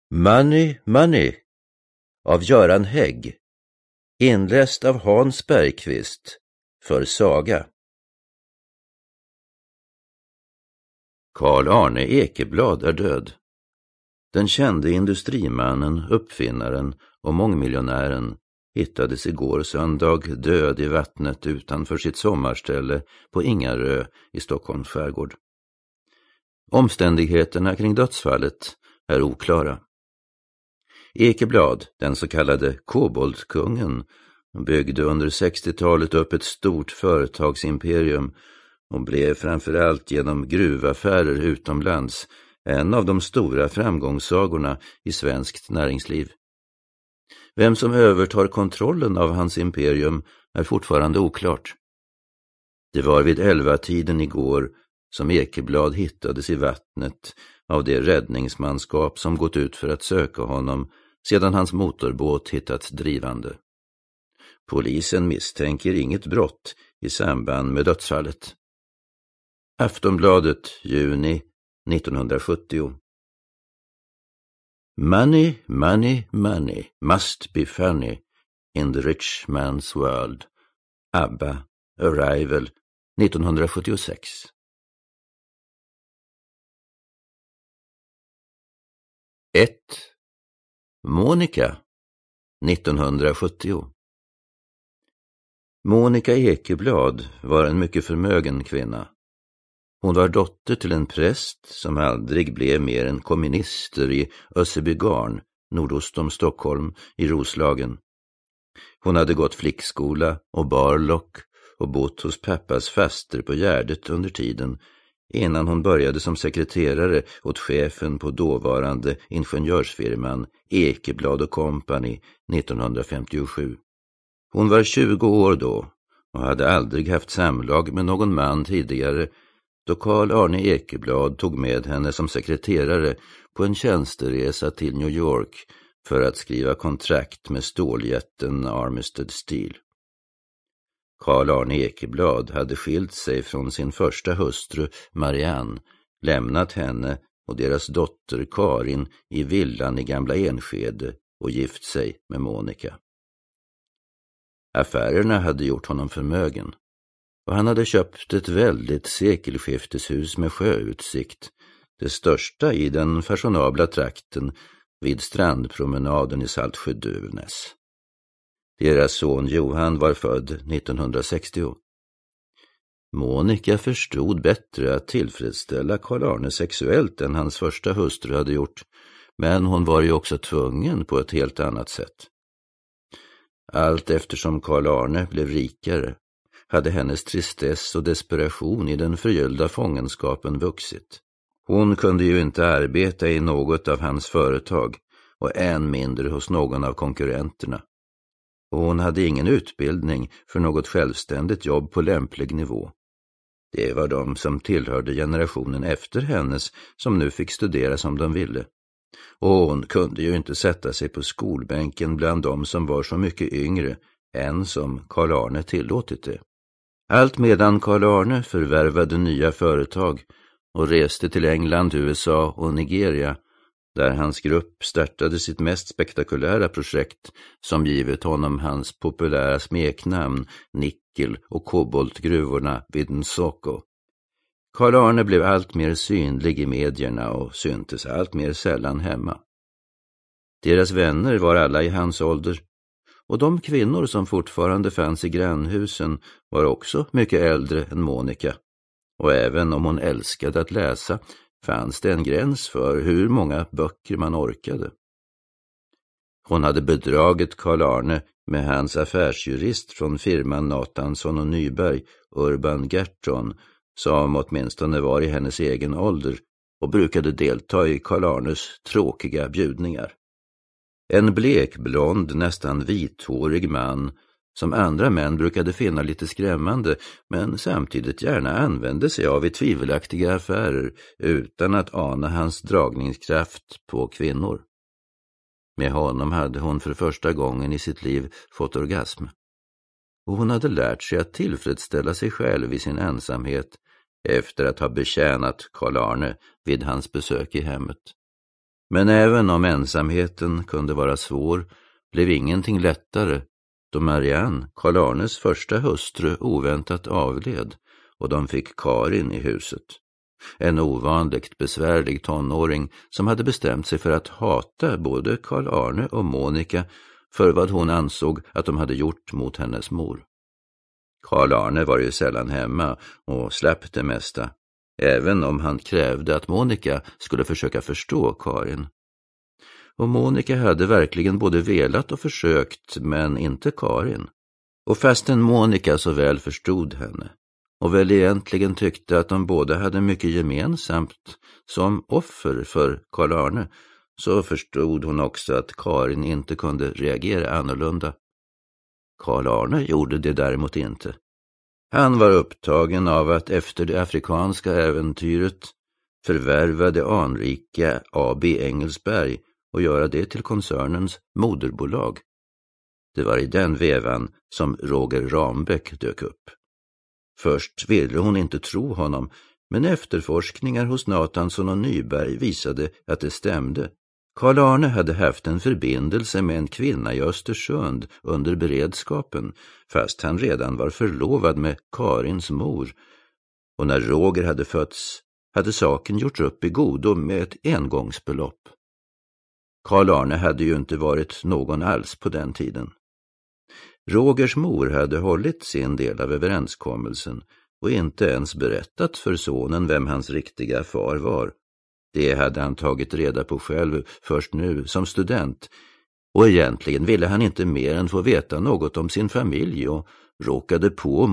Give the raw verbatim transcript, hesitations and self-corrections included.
Money, Money av Göran Hägg, inläst av Hans Bergqvist för Saga. Carl Arne Ekeblad är död. Den kände industrimannen, uppfinnaren och mångmiljonären hittades igår söndag död i vattnet utanför sitt sommarställe på Ingarö i Stockholms skärgård. Omständigheterna kring dödsfallet är oklara. Ekeblad, den så kallade koboltkungen, byggde under sextiotalet upp ett stort företagsimperium och blev framförallt genom gruvaffärer utomlands en av de stora framgångssagorna i svenskt näringsliv. Vem som övertar kontrollen av hans imperium är fortfarande oklart. Det var vid elva tiden igår som Ekeblad hittades i vattnet av det räddningsmanskap som gått ut för att söka honom sedan hans motorbåt hittats drivande. Polisen misstänker inget brott i samband med dödsfallet. Aftonbladet, juni nittonhundrasjuttio. Money, money, money must be funny in the rich man's world. ABBA, Arrival, nittonhundrasjuttiosex. ett. Monica, nittonhundrasjuttio. Monica Ekeblad var en mycket förmögen kvinna. Hon var dotter till en präst som aldrig blev mer än komminister i Össebygarn, nordost om Stockholm, i Roslagen. Hon hade gått flickskola och barlock och bott hos pappas faster på Gärdet under tiden, innan hon började som sekreterare åt chefen på dåvarande ingenjörsfirman Ekeblad och Company nittonhundrafemtiosju. Hon var tjugo år då och hade aldrig haft samlag med någon man tidigare, då Carl Arne Ekeblad tog med henne som sekreterare på en tjänsteresa till New York för att skriva kontrakt med ståljätten Armistead Steel. Carl Arne Ekeblad hade skilt sig från sin första hustru Marianne, lämnat henne och deras dotter Karin i villan i Gamla Enskede och gift sig med Monica. Affärerna hade gjort honom förmögen och han hade köpt ett väldigt sekelskifteshus med sjöutsikt, det största i den fashionabla trakten vid strandpromenaden i Saltsjö-Duvnäs. Deras son Johan var född nittonhundrasextio. Monica förstod bättre att tillfredsställa Carl Arne sexuellt än hans första hustru hade gjort, men hon var ju också tvungen på ett helt annat sätt. Allt eftersom Carl Arne blev rikare hade hennes tristess och desperation i den förgyllda fångenskapen vuxit. Hon kunde ju inte arbeta i något av hans företag och än mindre hos någon av konkurrenterna. Och hon hade ingen utbildning för något självständigt jobb på lämplig nivå. Det var de som tillhörde generationen efter hennes som nu fick studera som de ville. Och hon kunde ju inte sätta sig på skolbänken bland de som var så mycket yngre än som Carl Arne tillåtit det. Allt medan Carl Arne förvärvade nya företag och reste till England, U S A och Nigeria, där hans grupp startade sitt mest spektakulära projekt som givit honom hans populära smeknamn Nickel- och koboltgruvorna vid Nsoko. Carl Arne blev allt mer synlig i medierna och syntes allt mer sällan hemma. Deras vänner var alla i hans ålder, och de kvinnor som fortfarande fanns i grannhusen var också mycket äldre än Monica. Och även om hon älskade att läsa fanns det en gräns för hur många böcker man orkade. Hon hade bedragit Carl Arne med hans affärsjurist från firman Nathansson och Nyberg, Urban Gerton, som åtminstone var i hennes egen ålder och brukade delta i Carl Arnes tråkiga bjudningar. En blekblond, nästan vithårig man som andra män brukade finna lite skrämmande, men samtidigt gärna använde sig av i tvivelaktiga affärer utan att ana hans dragningskraft på kvinnor. Med honom hade hon för första gången i sitt liv fått orgasm. Och hon hade lärt sig att tillfredsställa sig själv i sin ensamhet efter att ha betjänat Carl Arne vid hans besök i hemmet. Men även om ensamheten kunde vara svår blev ingenting lättare då Marianne, Karl-Arnes första hustru, oväntat avled och de fick Karin i huset. En ovanligt besvärlig tonåring som hade bestämt sig för att hata både Karl-Arne och Monica för vad hon ansåg att de hade gjort mot hennes mor. Karl-Arne var ju sällan hemma och slapp det mesta, även om han krävde att Monica skulle försöka förstå Karin. Och Monica hade verkligen både velat och försökt, men inte Karin. Och fastän Monica så väl förstod henne och väl egentligen tyckte att de båda hade mycket gemensamt som offer för Karl-Arne, så förstod hon också att Karin inte kunde reagera annorlunda. Karl-Arne gjorde det däremot inte. Han var upptagen av att efter det afrikanska äventyret förvärva det anrika A B Engelsberg och göra det till koncernens moderbolag. Det var i den vevan som Roger Rambäck dök upp. Först ville hon inte tro honom, men efterforskningar hos Nathansson och Nyberg visade att det stämde. Karl-Arne hade haft en förbindelse med en kvinna i Östersund under beredskapen, fast han redan var förlovad med Karins mor. Och när Roger hade fötts hade saken gjorts upp i godo med ett engångsbelopp. Karl-Arne hade ju inte varit någon alls på den tiden. Rogers mor hade hållit sin del av överenskommelsen och inte ens berättat för sonen vem hans riktiga far var. Det hade han tagit reda på själv först nu som student, och egentligen ville han inte mer än få veta något om sin familj och råkade på